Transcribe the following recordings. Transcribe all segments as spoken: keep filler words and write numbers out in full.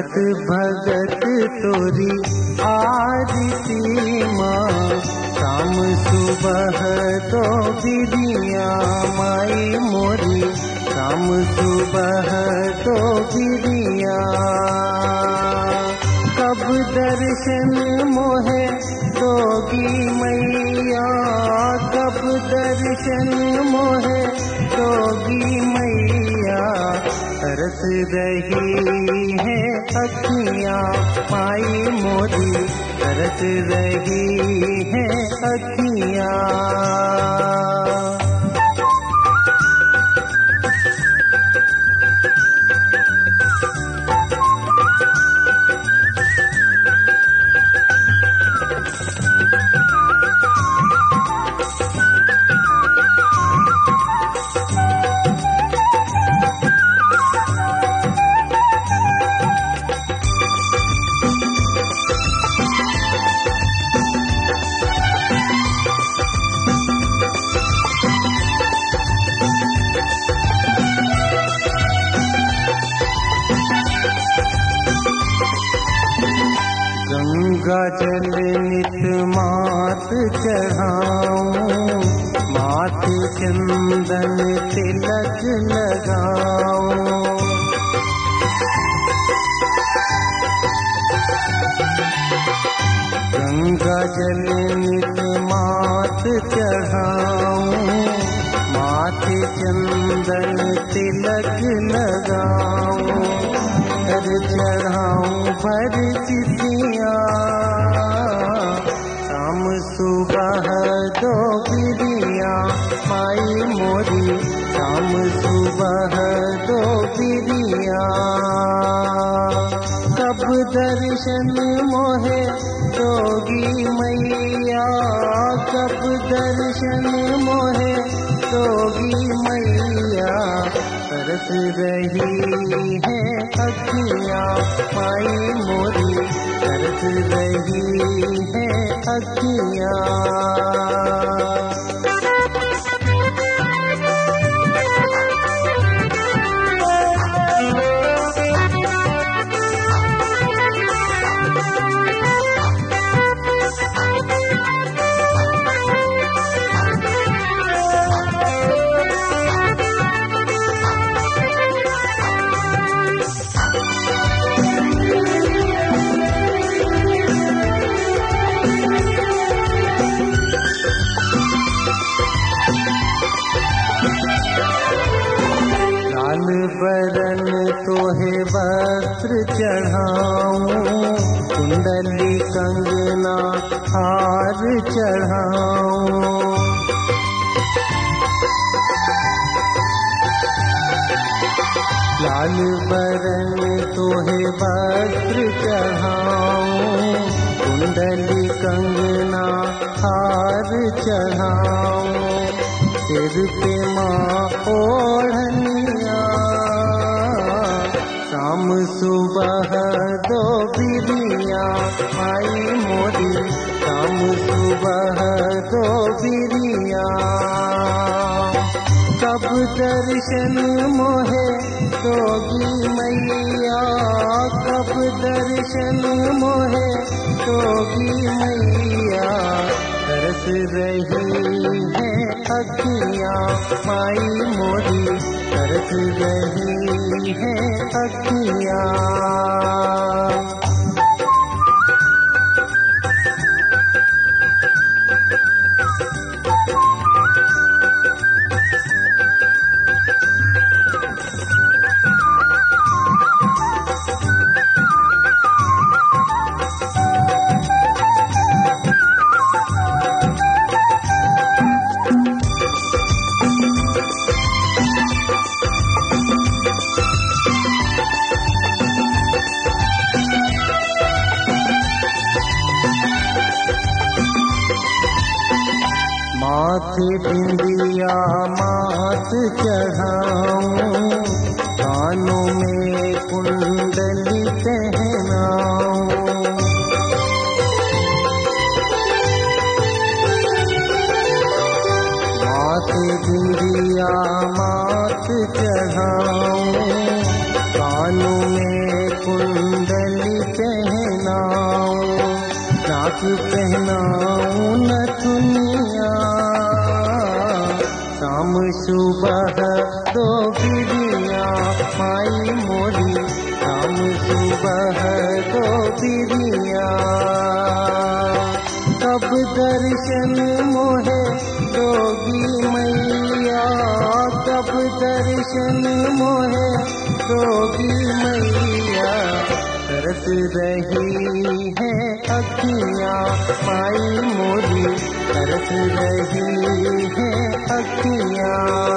करत भगत तोरी आरती माँ, शाम सुबह तो बिरिया माई मोरी, शाम सुबह तो बिरिया। कब दर्शन मोहे दोगी मैया, कब दर्शन मोहे दोगी मैया, तरस रही है अखियाँ माई मोरी, तरस रही है अखियाँ। गंगा जल नित मात चढ़ाऊं, माथे चंदन तिलक लगाऊं। गंगा जल नित मात चढ़ाऊं, माथे चंदन तिलक लगाऊं। कर चढ़ाऊं भर चितिया, शाम सुबह दो बिरिया माई मोरी, शाम सुबह दो बिरिया। कब दर्शन मोहे दोगी मैया, कब दर्शन मोहे दोगी मैया, तरस रही है अखियाँ माई मोरी, तरस रही है अखियाँ। बरन तोहे वस्त्र चढ़ाऊं, कुंडली कंगना हार चढ़ाऊं। लाल बरन तोहे वस्त्र चढ़ाऊं, कुंडली कंगना हार चढ़ाऊं। सिर पे माँ ओढ़निया, शाम सुबह दो बिरिया माई मोरी, शाम सुबह दो बिरिया। कब दर्शन मोहे दोगी मैया, कब दर्शन मोहे दोगी मैया, तरस रही है अखियाँ माई मोरी, तरस रही है अखियाँ। माथे बिंदिया माथ चढ़ाऊं, कानों में कुंडली पहनाऊं। माथे बिंदिया माथ चढ़ाऊं, कानों में कुंडली बिरिया। कब दर्शन मोहे दोगी मैया, कब दर्शन मोहे दोगी मैया। तरस रही है अखियाँ माई मोरी, तरस रही है अखियाँ।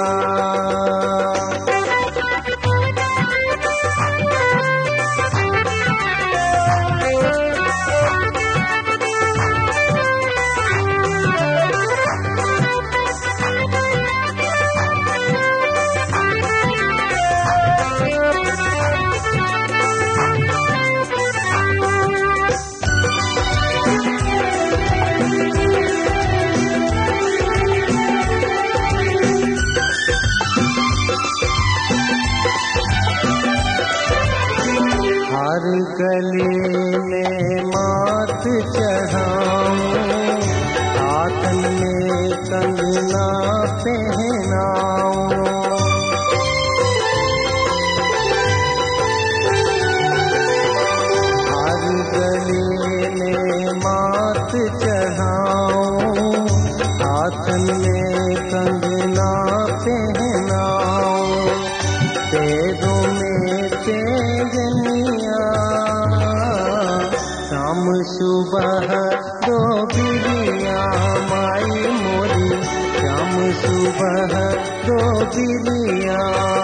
हर गले में माथ चढ़ाऊं, हाथन में कंगना पहनाऊं। हर गले में माथ चढ़ाऊं, हाथन में कंगना पहनाऊं। पैरों में पैजनिया, शाम सुबह दो बिरिया माई मोरी, शाम सुबह दो बिरिया।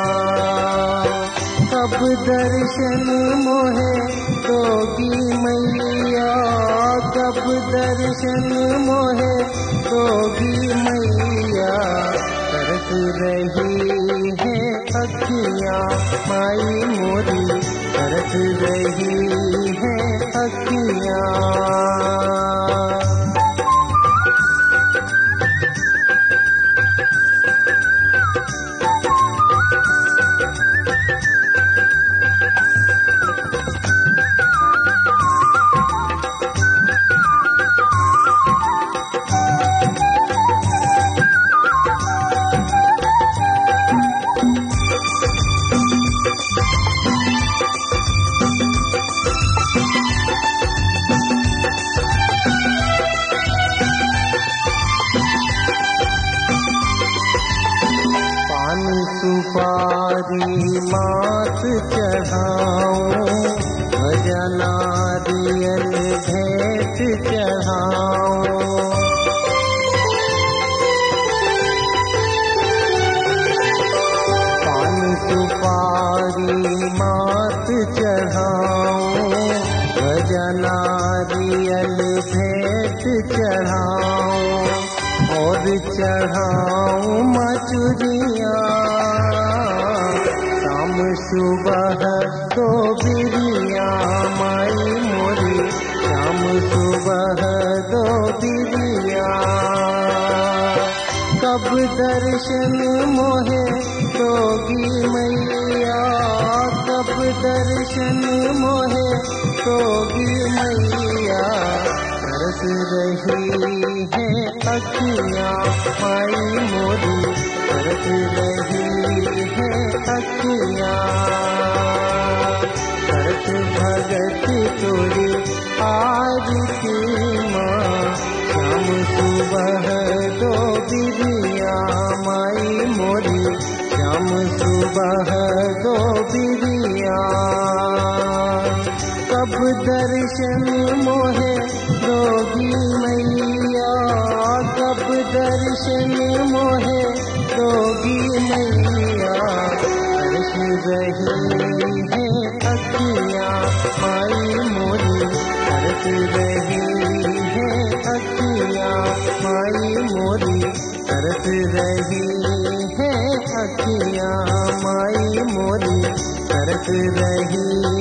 कब दर्शन मोहे दोगी मैया, कब दर्शन मोहे दोगी मैया। तरस रही है अखियाँ माई मोरी, तरस रही है अखियाँ। सुपारी माथ चढ़ाऊं, भजन नारियल भेंट चढ़ाऊं। पान सुपारी माथ चढ़ाऊं, भजन नारियल भेंट चढ़ाऊं। और चढ़ाऊं मचुरिया, शाम सुबह दो बिरिया माई मोरी, शाम सुबह दो बिरिया। कब दर्शन मोहे दोगी मैया, कब दर्शन मोहे दोगी मैया। तरस रही है अखियाँ माई मोरी, तरस रही है अखियाँ। करत भगत तोरी आरती माँ, शाम सुबह दो बिरिया माई मोरी, शाम सुबह दो बिरिया। कब दर्शन मोहे दोगी मैया, कब दर्शन मोहे दोगी मैया। तरस रही है अखियाँ माई मोरी, तरस रही है अखियाँ माई मोरी, तरस रही है अखियाँ माई मोरी, तरस रही